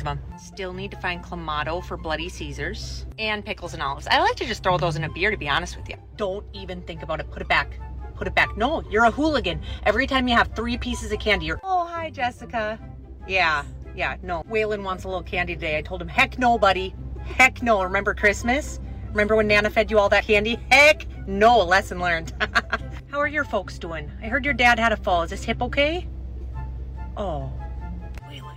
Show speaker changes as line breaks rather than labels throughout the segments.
them. Still need to find Clamato for Bloody Caesars and pickles and olives. I like to just throw those in a beer, to be honest with you. Don't even think about it. Put it back. Put it back. No, you're a hooligan. Every time you have 3 pieces of candy, you're, oh, hi, Jessica. Yeah, no. Waylon wants a little candy today. I told him, heck no, buddy. Heck no. Remember Christmas? Remember when Nana fed you all that candy? Heck no. Lesson learned. How are your folks doing? I heard your dad had a fall. Is his hip okay? Oh, Waylon.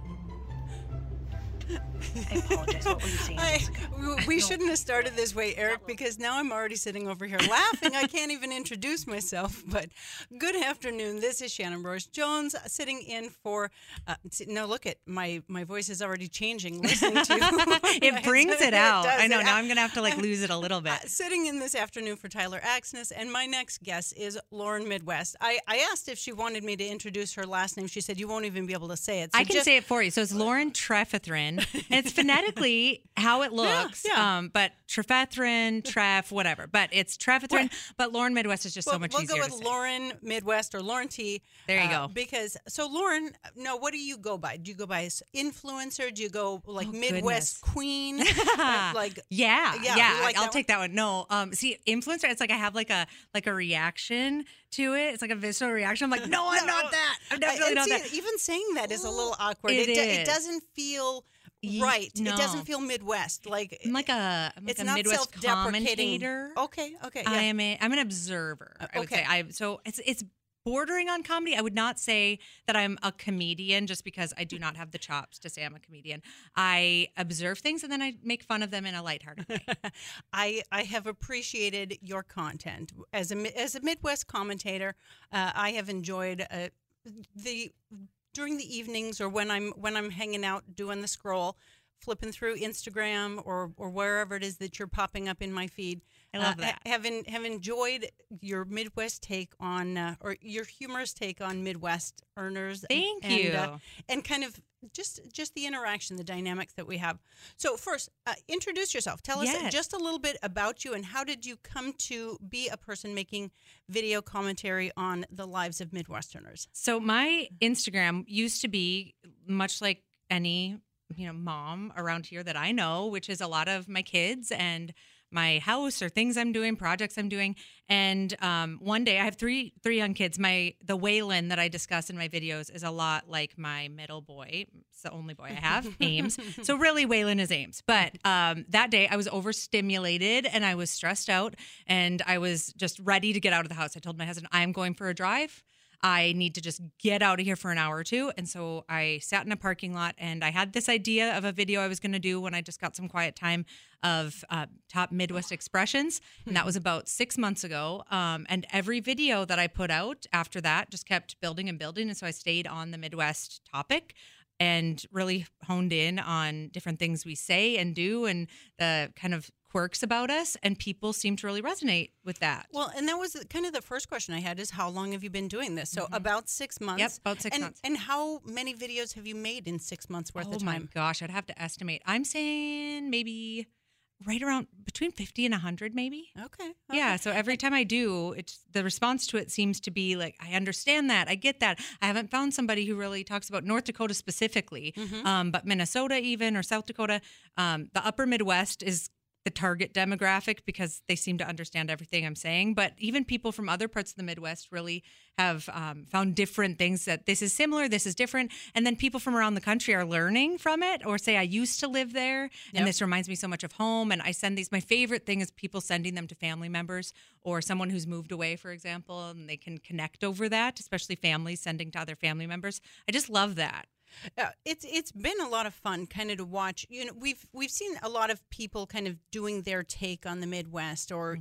I apologize. What were you saying, Jessica?
We shouldn't have started this way, Eric, because now I'm already sitting over here laughing. I can't even introduce myself. But good afternoon. This is Shannon Burris-Jones sitting in for. No, look at my voice is already changing. Listening to
it brings it out. I know. Now I'm gonna have to lose it a little bit.
Sitting in this afternoon for Tyler Axness, and my next guest is Lauren Midwest. I asked if she wanted me to introduce her last name. She said you won't even be able to say it. So
I can say it for you. So it's Lauren Trefethrin. And it's phonetically how it looks, but Trefethrin, Tref, whatever. But it's Trefethrin, but Lauren Midwest is just so much easier to say.
We'll go with Lauren Midwest or Lauren T.
There you go.
Because, so Lauren, no, what do you go by? Do you go by influencer? Do you go Midwest Queen?
Yeah.
Like
I'll take that one. No, see, influencer, it's I have a reaction to it. It's like a visceral reaction. I'm like, no, I'm not that. I'm definitely not that.
Even saying that is a little awkward.
It
doesn't feel right.
No.
It doesn't feel Midwest.
I'm like a Midwest commentator.
Okay. Yeah.
I'm an observer. I would say. So it's bordering on comedy. I would not say that I'm a comedian just because I do not have the chops to say I'm a comedian. I observe things and then I make fun of them in a lighthearted way.
I have appreciated your content as a Midwest commentator. I have enjoyed during the evenings or when I'm hanging out doing the scroll, flipping through Instagram or wherever it is that you're popping up in my feed.
I love that.
Have enjoyed your Midwest take on or your humorous take on Midwest earners.
Thank you.
And kind of just the interaction, the dynamics that we have. So first, introduce yourself. Tell us just a little bit about you and how did you come to be a person making video commentary on the lives of Midwesterners?
So my Instagram used to be much like any mom around here that I know, which is a lot of my kids and my house or things I'm doing, projects I'm doing. And one day I have three young kids. The Waylon that I discuss in my videos is a lot like my middle boy. It's the only boy I have, Ames. So really Waylon is Ames. But that day I was overstimulated and I was stressed out and I was just ready to get out of the house. I told my husband, I'm going for a drive. I need to just get out of here for an hour or two. And so I sat in a parking lot and I had this idea of a video I was going to do when I just got some quiet time of top Midwest expressions. And that was about 6 months ago. And every video that I put out after that just kept building and building. And so I stayed on the Midwest topic and really honed in on different things we say and do and the kind of quirks about us, and people seem to really resonate with that.
Well, and that was kind of the first question I had is how long have you been doing this? So about 6 months.
Yep, about 6 months.
And how many videos have you made in 6 months worth of time?
Oh my gosh, I'd have to estimate. I'm saying maybe right around between 50 and 100 maybe.
Okay.
Yeah, so every time I do, the response to it seems to be like, I understand that, I get that. I haven't found somebody who really talks about North Dakota specifically, but Minnesota even or South Dakota. The upper Midwest is the target demographic because they seem to understand everything I'm saying. But even people from other parts of the Midwest really have found different things that this is similar, this is different. And then people from around the country are learning from it or say, I used to live there and this reminds me so much of home. And I send these, my favorite thing is people sending them to family members or someone who's moved away, for example, and they can connect over that, especially families sending to other family members. I just love that.
It's been a lot of fun kind of to watch. We've seen a lot of people kind of doing their take on the Midwest or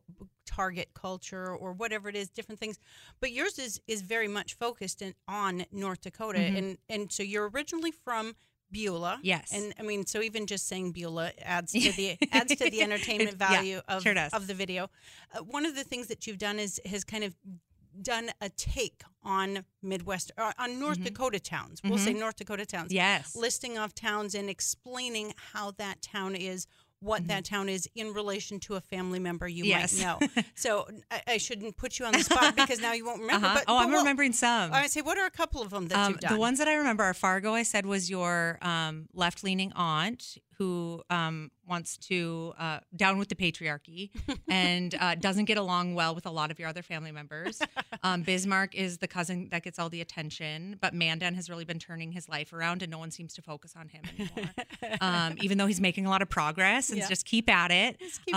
target culture or whatever it is, different things. But yours is very much focused on North Dakota, and so you're originally from Beulah.
Yes.
And I mean, so even just saying Beulah adds to the entertainment value of the video. One of the things that you've done has kind of done a take on Midwest, on North Dakota towns. We'll say North Dakota towns.
Yes.
Listing off towns and explaining how that town is what that town is in relation to a family member you
Yes.
might know. So I shouldn't put you on the spot because now you won't remember.
Uh-huh.
But,
I'm remembering some.
I would say, what are a couple of them that you've done?
The ones that I remember are Fargo, I said, was your left-leaning aunt who wants to down with the patriarchy and doesn't get along well with a lot of your other family members. Bismarck is the cousin that gets all the attention, but Mandan has really been turning his life around and no one seems to focus on him anymore. Even though he's making a lot of progress and just keep at it.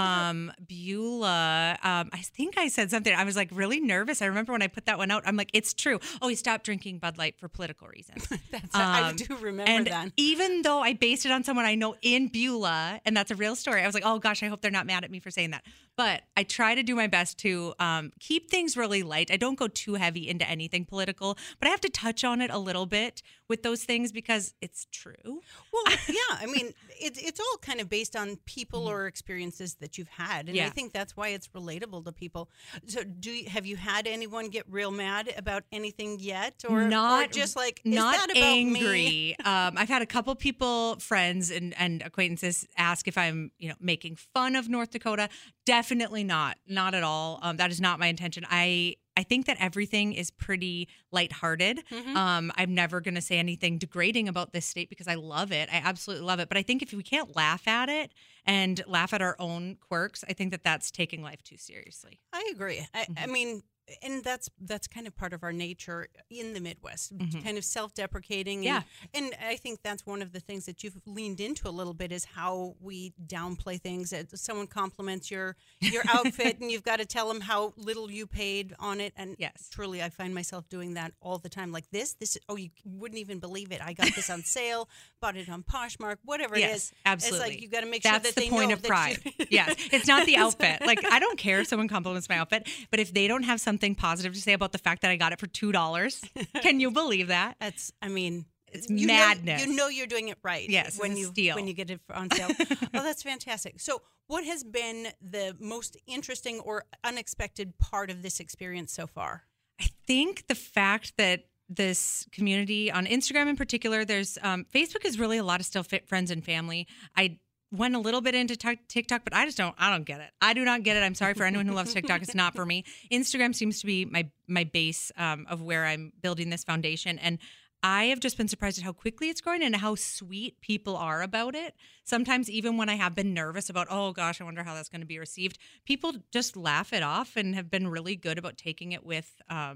Beulah, I think I said something. I was like really nervous. I remember when I put that one out, I'm like, it's true. Oh, he stopped drinking Bud Light for political reasons.
I do remember that.
Even though I based it on someone I know in Beulah, and that's a real story, I was like, oh gosh, I hope they're not mad at me for saying that. But I try to do my best to keep things really light. I don't go too heavy into anything political, but I have to touch on it a little bit with those things because it's true.
Well, yeah, I mean, it's all kind of based on people or experiences that you've had, and I think that's why it's relatable to people. So, have you had anyone get real mad about anything yet, or just like
not
is that about
angry?
Me?
I've had a couple people, friends and acquaintances, ask if I'm making fun of North Dakota. Definitely not at all. That is not my intention. I think that everything is pretty lighthearted. I'm never going to say anything degrading about this state because I love it. I absolutely love it. But I think if we can't laugh at it and laugh at our own quirks, I think that that's taking life too seriously.
I agree. I mean, and that's kind of part of our nature in the Midwest, kind of self-deprecating. And I think that's one of the things that you've leaned into a little bit is how we downplay things. Someone compliments your outfit and you've got to tell them how little you paid on it. And truly, I find myself doing that all the time. Like this, oh, you wouldn't even believe it. I got this on sale, bought it on Poshmark, whatever it is.
Absolutely.
It's like you got to make sure
that's
that they
the point
know
of
that
pride. Yes, it's not the outfit. Like I don't care if someone compliments my outfit, but if they don't have something positive to say about the fact that I got it for $2, can you believe that?
That's, I mean,
it's madness.
You know you're doing it right.
Yes,
when you get it on sale. Oh, that's fantastic. So, what has been the most interesting or unexpected part of this experience so far?
I think the fact that this community on Instagram in particular, there's Facebook is really a lot of still friends and family. I went a little bit into TikTok, but I don't get it. I do not get it. I'm sorry for anyone who loves TikTok. It's not for me. Instagram seems to be my base of where I'm building this foundation. And I have just been surprised at how quickly it's growing and how sweet people are about it. Sometimes even when I have been nervous about, oh gosh, I wonder how that's going to be received, people just laugh it off and have been really good about taking it with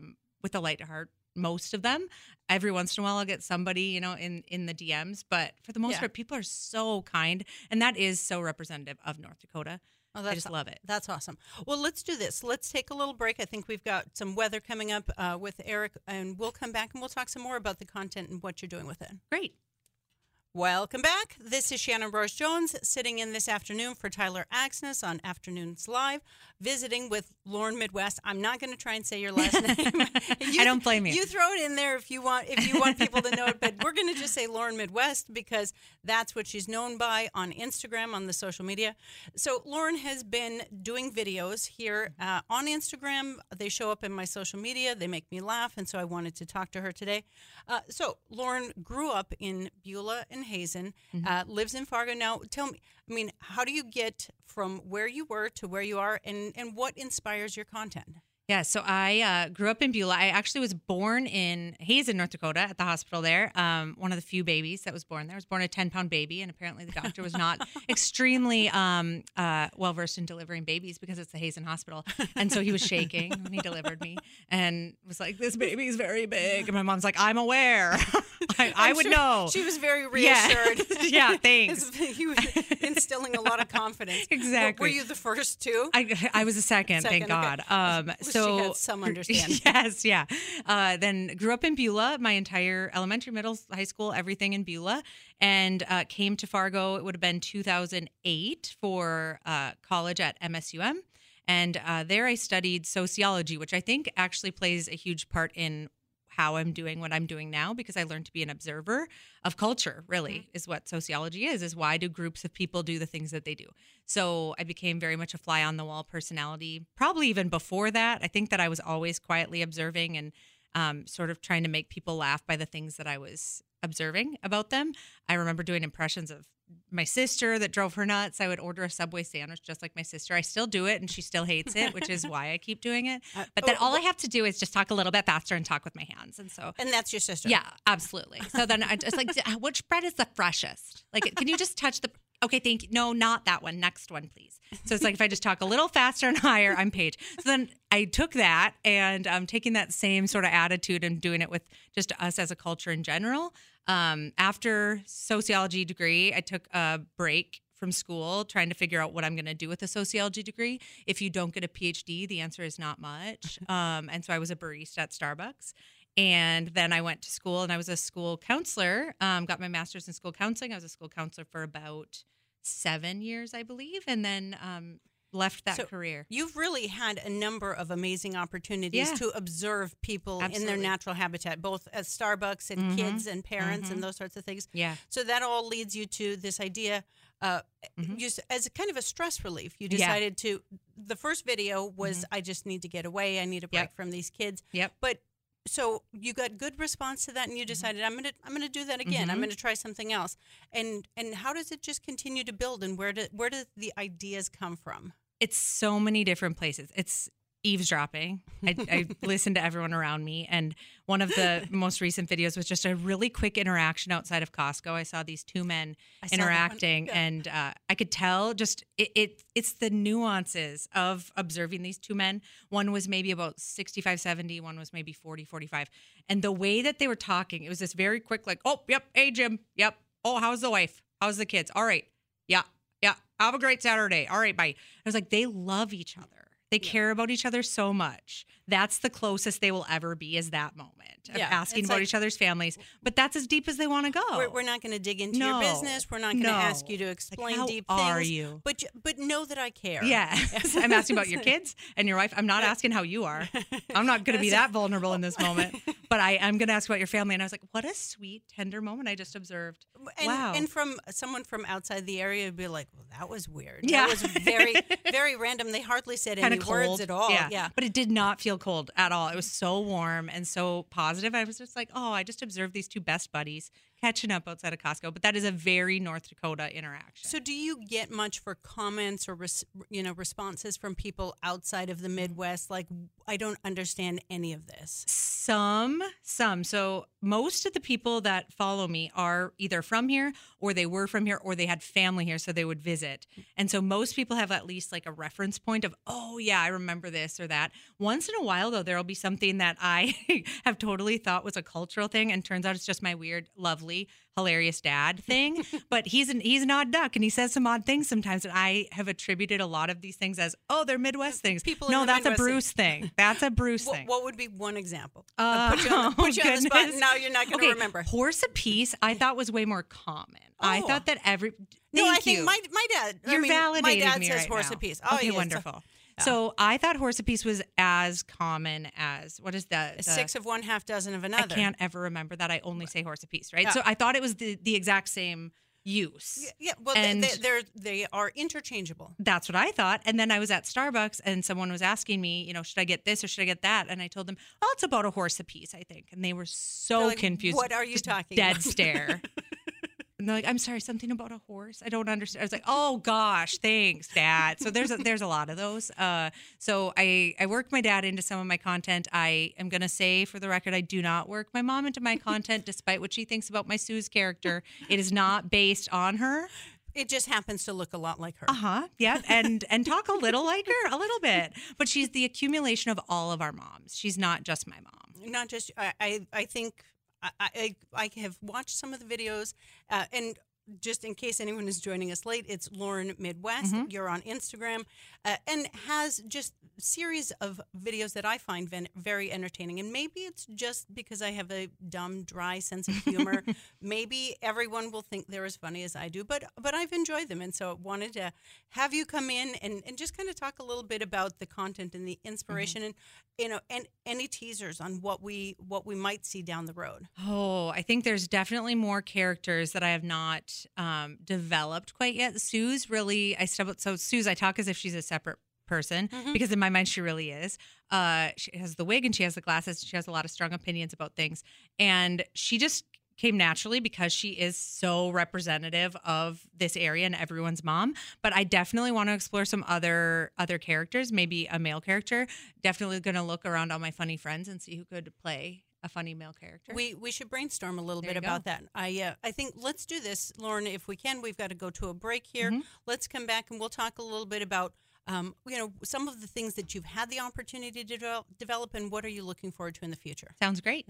a light heart. Most of them. Every once in a while I'll get somebody, in the DMs, but for the most part, people are so kind. And that is so representative of North Dakota. Oh, I just love it.
That's awesome. Well, let's do this. Let's take a little break. I think we've got some weather coming up with Eric, and we'll come back and we'll talk some more about the content and what you're doing with it.
Great.
Welcome back. This is Shannon Roche-Jones sitting in this afternoon for Tyler Axness on Afternoons Live, visiting with Lauren Midwest. I'm not going to try and say your last name.
I don't blame you.
You throw it in there if you want people to know it, but we're going to just say Lauren Midwest because that's what she's known by on Instagram, on the social media. So Lauren has been doing videos here on Instagram. They show up in my social media. They make me laugh, and so I wanted to talk to her today. So Lauren grew up in Beulah and Hazen, lives in Fargo now. Tell me, I mean, how do you get from where you were to where you are, and what inspires your content?
Yeah, so I grew up in Beulah. I actually was born in Hazen, North Dakota, at the hospital there. One of the few babies that was born there. I was born a 10-pound baby, and apparently the doctor was not extremely well-versed in delivering babies because it's the Hazen Hospital. And so he was shaking when he delivered me and was like, this baby's very big. And my mom's like, I'm aware. I would know.
She was very reassured.
Yeah, thanks.
He was instilling a lot of confidence.
Exactly.
Were you the first two?
I was the second, thank God.
So she had some understanding.
Yes, yeah. Then grew up in Beulah, my entire elementary, middle, high school, everything in Beulah, and came to Fargo. It would have been 2008 for college at MSUM. And there I studied sociology, which I think actually plays a huge part in how I'm doing what I'm doing now, because I learned to be an observer of culture, really, is what sociology is why do groups of people do the things that they do. So I became very much a fly on the wall personality, probably even before that. I think that I was always quietly observing and sort of trying to make people laugh by the things that I was observing about them. I remember doing impressions of my sister that drove her nuts. I would order a Subway sandwich just like my sister. I still do it, and she still hates it, which is why I keep doing it. But then all I have to do is just talk a little bit faster and talk with my hands.
And that's your sister.
Yeah, absolutely. So then I just like, which bread is the freshest? Like, can you just touch the, okay, thank you. No, not that one. Next one, please. So it's like, if I just talk a little faster and higher, I'm Paige. So then I took that, and I'm taking that same sort of attitude and doing it with just us as a culture in general. After sociology degree, I took a break from school trying to figure out what I'm going to do with a sociology degree. If you don't get a PhD, the answer is not much. And so I was a barista at Starbucks. And then I went to school, and I was a school counselor, got my master's in school counseling. I was a school counselor for about 7 years, I believe, and then left that career.
You've really had a number of amazing opportunities to observe people in their natural habitat, both at Starbucks and kids and parents and those sorts of things.
Yeah.
So that all leads you to this idea, just as a kind of a stress relief. You decided to, the first video was, I just need to get away. I need a break from these kids.
Yep.
But so you got good response to that, and you decided, I'm gonna do that again. I'm gonna try something else. And how does it just continue to build, and where do the ideas come from?
It's so many different places. It's eavesdropping. I listen to everyone around me, and one of the most recent videos was just a really quick interaction outside of Costco. I saw these two men interacting, and I could tell just it's the nuances of observing these two men. One was maybe about 65, 70. One was maybe 40, 45. And the way that they were talking, it was this very quick, like, oh, yep, hey, Jim, yep. Oh, how's the wife? How's the kids? All right. Yeah. Have a great Saturday. All right, bye. I was like, they love each other. They care about each other so much. That's the closest they will ever be, is that moment of asking about each other's families. But that's as deep as they want to go.
We're not going to dig into your business. We're not going to ask you to explain deep things.
How are you?
But know that I care.
Yes. I'm asking about your kids and your wife. I'm not asking how you are. I'm not going to be that vulnerable in this moment. But I'm going to ask about your family. And I was like, what a sweet, tender moment I just observed. Wow.
And from someone from outside the area would be like, well, that was weird.
Yeah.
That was very, very random. They hardly said any words at all.
Yeah. But it did not feel cold at all. It was so warm and so positive. I was just like, oh, I just observed these two best buddies catching up outside of Costco. But that is a very North Dakota interaction.
So do you get much for comments or responses from people outside of the Midwest? Like, I don't understand any of this.
Some. So most of the people that follow me are either from here, or they were from here, or they had family here, so they would visit. And so most people have at least like a reference point of, oh yeah, I remember this or that. Once in a while, though, there'll be something that I have totally thought was a cultural thing, and turns out it's just my weird, lovely, hilarious dad thing. But he's an odd duck, and he says some odd things sometimes, and I have attributed a lot of these things as, oh, they're Midwest things.
No,
that's a Bruce thing. That's a Bruce thing.
What would be one example? Put you on the spot, and now you're not going to remember.
Horse apiece, I thought was way more common. I thought that
I think my dad.
You're validating
my dad
me
says
right
horse
now.
apiece. Oh,
okay,
yes.
wonderful. So I thought horse apiece was as common as, what is that?
Six of one, half dozen of another.
I can't ever remember that. I only say horse apiece, right? Yeah. So I thought it was the exact same use.
Yeah, well, they are interchangeable.
That's what I thought. And then I was at Starbucks, and someone was asking me, should I get this or should I get that? And I told them, oh, it's about a horse apiece, I think. And they were so confused.
What are you talking
about? Dead
about?
stare. And they're like, I'm sorry, something about a horse? I don't understand. I was like, oh gosh, thanks, Dad. So there's a lot of those. So I work my dad into some of my content. I am going to say for the record, I do not work my mom into my content, despite what she thinks about my Sue's character. It is not based on her.
It just happens to look a lot like her.
Yeah. And talk a little like her, a little bit. But she's the accumulation of all of our moms. She's not just my mom.
Not just, I think... I have watched some of the videos, and just in case anyone is joining us late, it's Lauren Midwest. Mm-hmm. You're on Instagram, and has just a series of videos that I find very entertaining. And maybe it's just because I have a dumb, dry sense of humor. Maybe everyone will think they're as funny as I do, but I've enjoyed them. And so I wanted to have you come in and just kind of talk a little bit about the content and the inspiration, and any teasers on what we might see down the road.
Oh, I think there's definitely more characters that I have not developed quite yet. Sue's really, Sue's, I talk as if she's a separate person, because in my mind she really is. She has the wig and she has the glasses. She has a lot of strong opinions about things, and she just came naturally because she is so representative of this area and everyone's mom. But I definitely want to explore some other characters, maybe a male character. Definitely going to look around all my funny friends and see who could play a funny male character.
We should brainstorm a little bit about that. I think let's do this, Lauren, if we can. We've got to go to a break here. Let's come back and we'll talk a little bit about some of the things that you've had the opportunity to develop and what are you looking forward to in the future.
Sounds great.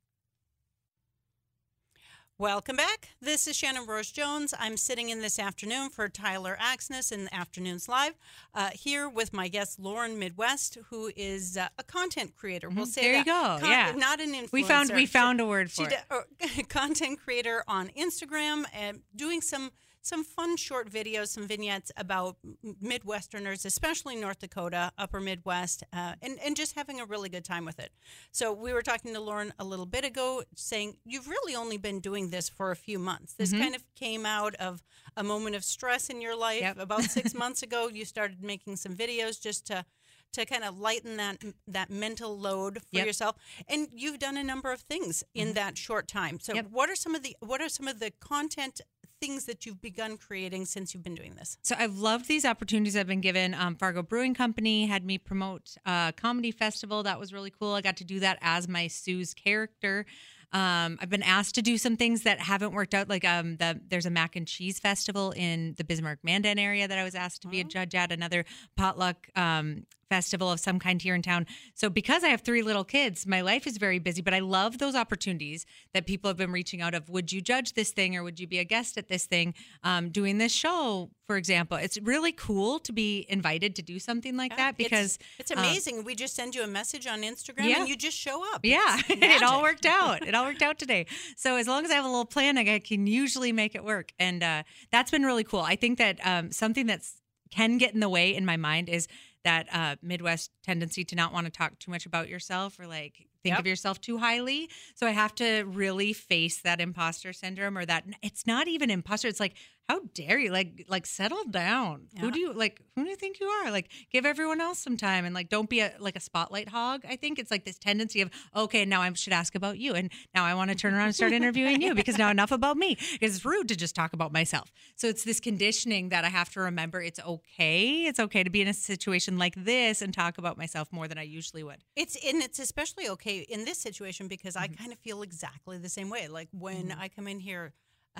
Welcome back. This is Shannon Roche-Jones. I'm sitting in this afternoon for Tyler Axness in Afternoons Live, here with my guest Lauren Midwest, who is a content creator. We'll say
there
that.
You go. Yeah,
not an influencer.
We found a word for
it. Content creator on Instagram and doing some fun short videos, some vignettes about Midwesterners, especially North Dakota, Upper Midwest, and just having a really good time with it. So we were talking to Lauren a little bit ago saying you've really only been doing this for a few months. This kind of came out of a moment of stress in your life.
Yep.
About 6 months ago, you started making some videos just to kind of lighten that mental load for yourself. And you've done a number of things in that short time. So what are some of the content things that you've begun creating since you've been doing this?
So I've loved these opportunities I've been given. Fargo Brewing Company had me promote a comedy festival. That was really cool. I got to do that as my Sue's character. I've been asked to do some things that haven't worked out. Like there's a mac and cheese festival in the Bismarck-Mandan area that I was asked to be a judge at. Another potluck festival of some kind here in town. So because I have 3 little kids, my life is very busy, but I love those opportunities that people have been reaching out of. Would you judge this thing or would you be a guest at this thing? Doing this show, for example. It's really cool to be invited to do something like that because
it's amazing. We just send you a message on Instagram and you just show up.
Yeah, it all worked out. It all worked out today. So as long as I have a little plan, I can usually make it work. And that's been really cool. I think that something that can get in the way in my mind is that Midwest tendency to not want to talk too much about yourself or like think of yourself too highly. So I have to really face that imposter syndrome or that it's not even imposter. It's like, how dare you like settle down. Yeah. Who do you think you are? Like give everyone else some time and like, don't be a spotlight hog. I think it's like this tendency of, okay, now I should ask about you. And now I want to turn around and start interviewing you because now enough about me because it's rude to just talk about myself. So it's this conditioning that I have to remember. It's okay. It's okay to be in a situation like this and talk about myself more than I usually would.
It's especially okay in this situation because I kind of feel exactly the same way. Like when I come in here,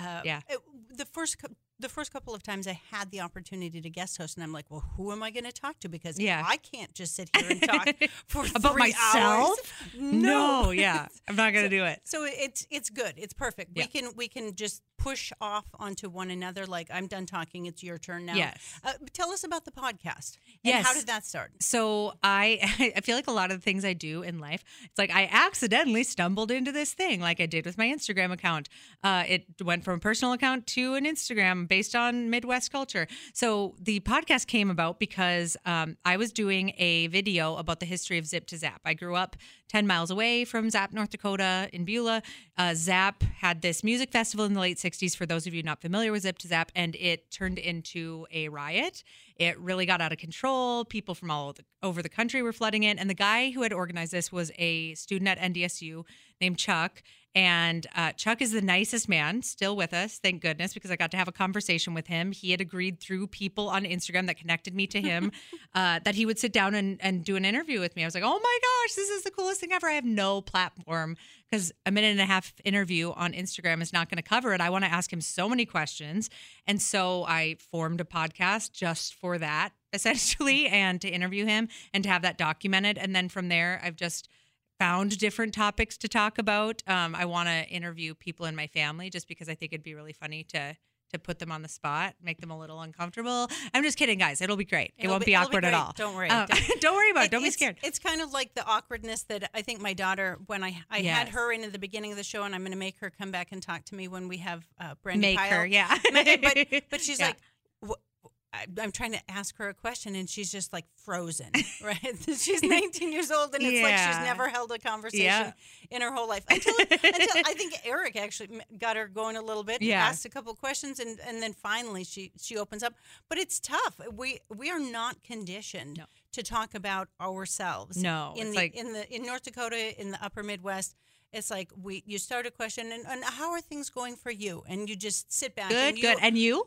the first couple of times I had the opportunity to guest host, and I'm like, well, who am I going to talk to? Because I can't just sit here and talk for
about
3
myself.
Hours.
No, I'm not going to do it.
So it's good. It's perfect. Yeah. We can just push off onto one another. Like I'm done talking. It's your turn now.
Yes.
Tell us about the podcast.
Yes.
And how did that start?
So I feel like a lot of the things I do in life, it's like I accidentally stumbled into this thing like I did with my Instagram account. It went from a personal account to an Instagram based on Midwest culture. So the podcast came about because I was doing a video about the history of Zip to Zap. I grew up 10 miles away from Zap, North Dakota in Beulah. Zap had this music festival in the late 60s, for those of you not familiar with Zip to Zap, and it turned into a riot. It really got out of control. People from all over the country were flooding in. And the guy who had organized this was a student at NDSU named Chuck. And Chuck is the nicest man, still with us, thank goodness, because I got to have a conversation with him. He had agreed through people on Instagram that connected me to him that he would sit down and do an interview with me. I was like, oh my gosh, this is the coolest thing ever. I have no platform because a 1.5-minute interview on Instagram is not going to cover it. I want to ask him so many questions. And so I formed a podcast just for that, essentially, and to interview him and to have that documented. And then from there, I've just found different topics to talk about. I want to interview people in my family just because I think it'd be really funny to put them on the spot, make them a little uncomfortable. I'm just kidding, guys. It'll be great. It won't be awkward at all.
Don't worry.
Don't worry about it. Don't be scared.
It's kind of like the awkwardness that I think my daughter, when I had her in at the beginning of the show, and I'm going to make her come back and talk to me when we have Brenda Pyle.
Her, yeah.
But she's like, I'm trying to ask her a question and she's just like frozen, right? She's 19 years old and it's like she's never held a conversation in her whole life until I think Eric actually got her going a little bit, asked a couple of questions and then finally she opens up. But it's tough. We are not conditioned to talk about ourselves.
No,
in North Dakota, in the Upper Midwest. It's like you start a question and how are things going for you? And you just sit back.
Good. And you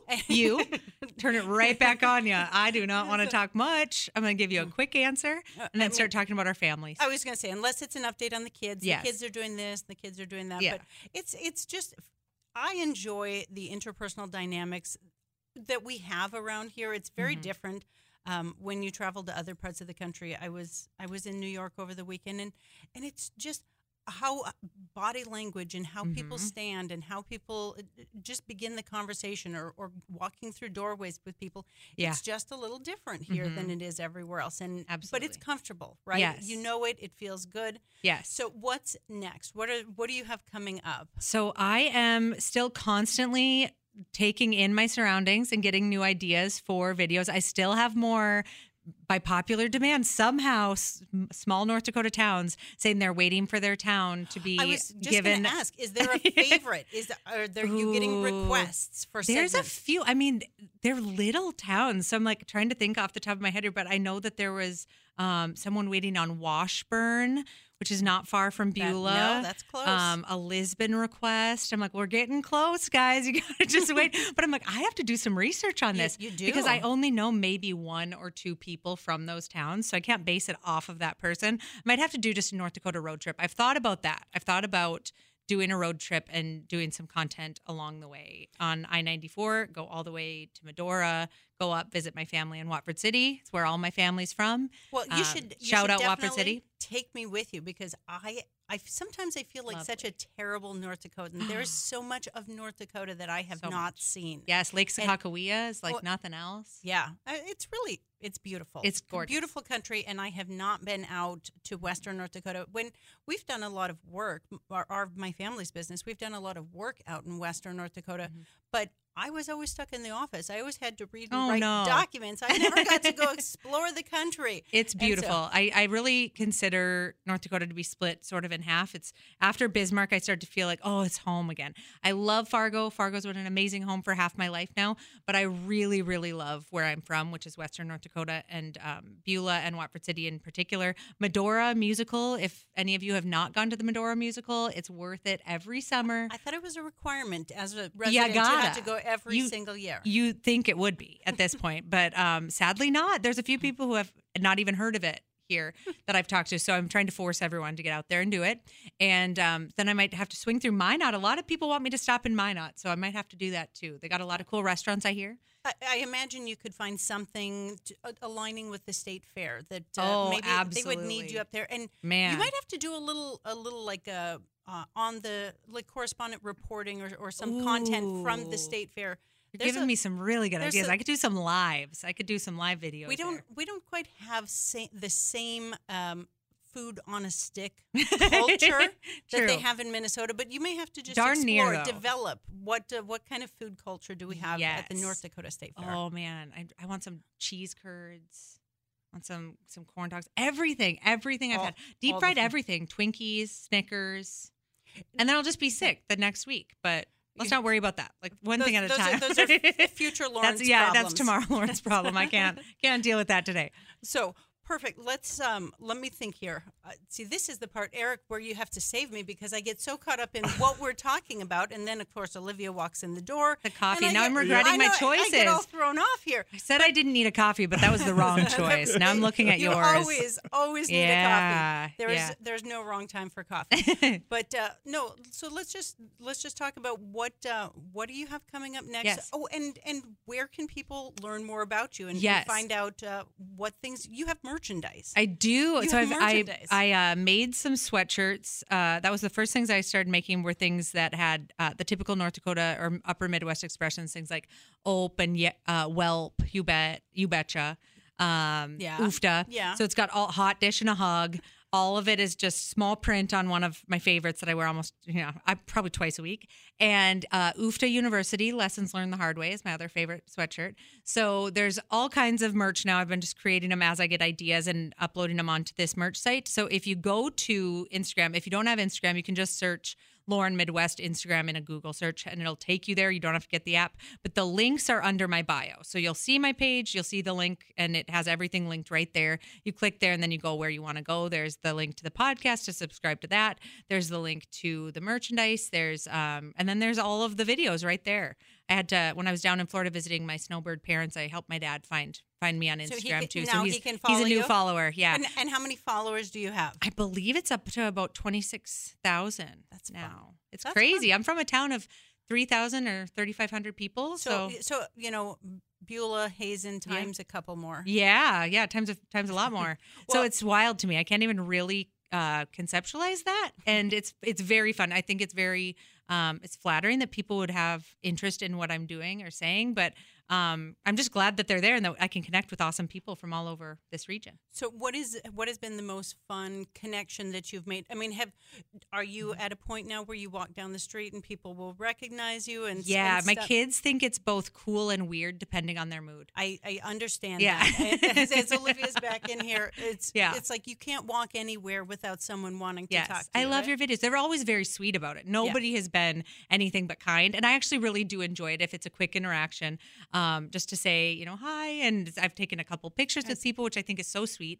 turn it right back on you. I do not want to talk much. I'm going to give you a quick answer and then start talking about our families.
I was going to say, unless it's an update on the kids,
Yes.
the kids are doing this, the kids are doing that.
Yeah.
But it's just, I enjoy the interpersonal dynamics that we have around here. It's very different. When you travel to other parts of the country, I was in New York over the weekend, and it's just how body language and how people stand and how people just begin the conversation or walking through doorways with people.
Yeah.
It's just a little different here than it is everywhere else. And
Absolutely.
But it's comfortable, right?
Yes.
You know it. It feels good.
Yes.
So what's next? What do you have coming up?
So I am still constantly taking in my surroundings and getting new ideas for videos. I still have more by popular demand. Somehow small North Dakota towns saying they're waiting for their town to be
I was just
given.
going to ask, is there a favorite? Are you getting requests for
There's
segments?
a few. I mean, they're little towns. So I'm like trying to think off the top of my head here, but I know that there was someone waiting on Washburn, which is not far from Beulah.
No, that's close.
A Lisbon request. I'm like, we're getting close, guys. You got to just wait. But I'm like, I have to do some research on this.
You do.
Because I only know maybe one or two people from those towns. So I can't base it off of that person. I might have to do just a North Dakota road trip. I've thought about that. I've thought about doing a road trip and doing some content along the way on I-94, go all the way to Medora, go up, visit my family in Watford City. It's where all my family's from.
Well, you should
shout out Watford
definitely
City.
Take me with you because I sometimes I feel like such a terrible North Dakotan. There's so much of North Dakota that I have
So
not
much.
seen.
Yes, Lake Sakakawea is like nothing else.
Yeah, it's beautiful.
It's gorgeous.
Beautiful country, and I have not been out to Western North Dakota. When we've done a lot of work, my family's business, we've done a lot of work out in Western North Dakota, but I was always stuck in the office. I always had to read and write documents. I never got to go explore the country.
It's beautiful. I really consider North Dakota to be split sort of in half. It's after Bismarck, I started to feel like, oh, it's home again. I love Fargo. Fargo's been an amazing home for half my life now, but I really, really love where I'm from, which is Western North Dakota and Beulah and Watford City in particular. Medora musical. If any of you have not gone to the Medora musical, it's worth it every summer.
I thought it was a requirement as a resident. You have to go every single year.
You think it would be at this point, but sadly not. There's a few people who have not even heard of it here that I've talked to. So I'm trying to force everyone to get out there and do it. And then I might have to swing through Minot. A lot of people want me to stop in Minot, so I might have to do that too. They got a lot of cool restaurants, I hear.
I imagine you could find something aligning with the state fair that maybe
absolutely.
they would need you up there. And
Man.
You might have to do a little like on the like correspondent reporting or some content from the state fair.
You're giving me some really good ideas. I could do some lives. I could do some live videos.
We don't quite have the same food on a stick culture that they have in Minnesota, but you may have to just develop what kind of food culture do we have at the North Dakota State Fair.
Oh man, I want some cheese curds. I want some corn dogs. Everything I've had. Deep fried everything. Twinkies, Snickers. And then I'll just be sick the next week. But let's not worry about that. Like thing at a time.
Those are future Lawrence problems.
That's tomorrow Lawrence problem. I can't deal with that today.
So perfect. Let's let me think here. See, this is the part, Eric, where you have to save me because I get so caught up in what we're talking about, and then of course Olivia walks in the door.
The coffee. Now I'm regretting my choices.
I get all thrown off here.
I said I didn't need a coffee, but that was the wrong choice. Now I'm looking at yours.
You always need a coffee. There's no wrong time for coffee. But no. So let's just talk about what do you have coming up next?
Yes.
Oh, and where can people learn more about you and find out what things you have merchandise?
I do. So
I
made some sweatshirts. That was the first things I started making were things that had the typical North Dakota or upper Midwest expressions, things like ope and whelp, you betcha, oofta.
Yeah.
So it's got all hot dish and a hug. All of it is just small print on one of my favorites that I wear almost, probably twice a week. And UFTA University, Lessons Learned the Hard Way is my other favorite sweatshirt. So there's all kinds of merch now. I've been just creating them as I get ideas and uploading them onto this merch site. So if you go to Instagram, if you don't have Instagram, you can just search Lauren Midwest Instagram in a Google search, and it'll take you there. You don't have to get the app, but the links are under my bio. So you'll see my page, you'll see the link, and it has everything linked right there. You click there, and then you go where you want to go. There's the link to the podcast to subscribe to that. There's the link to the merchandise. There's and then there's all of the videos right there. I had to, when I was down in Florida visiting my snowbird parents, I helped my dad find me on Instagram too. So
he can follow
he's a new
you?
follower. Yeah.
And how many followers do you have?
I believe it's up to about 26,000
That's
now.
fun.
It's
That's
crazy.
fun.
I'm from a town of 3,000 or 3,500 people. So
Beulah, Hazen times a couple more.
yeah, times a lot more. So
Well-
it's wild to me. I can't even really conceptualize that, and it's very fun. I think it's very it's flattering that people would have interest in what I'm doing or saying, but I'm just glad that they're there and that I can connect with awesome people from all over this region.
So what has been the most fun connection that you've made? I mean, are you at a point now where you walk down the street and people will recognize you? And
Yeah,
and
my
stuff?
kids think it's both cool and weird depending on their mood.
I understand
Yeah.
that. As Olivia's back in here, it's
Yeah.
it's like you can't walk anywhere without someone wanting to
Yes,
talk to
I
you.
love
right?
your videos. They're always very sweet about it. Nobody has been anything but kind, and I actually really do enjoy it if it's a quick interaction, just to say, hi. And I've taken a couple pictures with people, which I think is so sweet.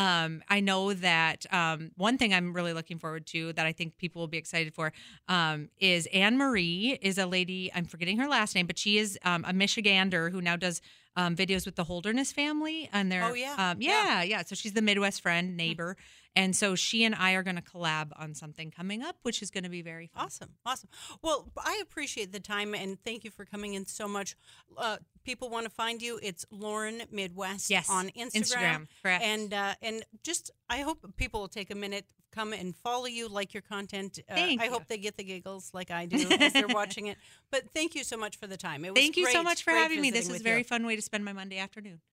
I know that one thing I'm really looking forward to that I think people will be excited for is Anne Marie is a lady. I'm forgetting her last name, but she is a Michigander who now does videos with the Holderness family, and they're yeah. So she's the Midwest friend neighbor, and so she and I are going to collab on something coming up, which is going to be very fun.
Awesome. Well, I appreciate the time and thank you for coming in so much. People want to find you. It's Lauren Midwest on Instagram.
Correct.
And just I hope people will take a minute, come and follow you, like your content.
Thank
I
you.
hope they get the giggles like I do as they're watching it. But thank you so much for the time. It was
Thank you so
great-
much for
great
having me. This
visiting
is a
with you.
very fun way to spend my Monday afternoon.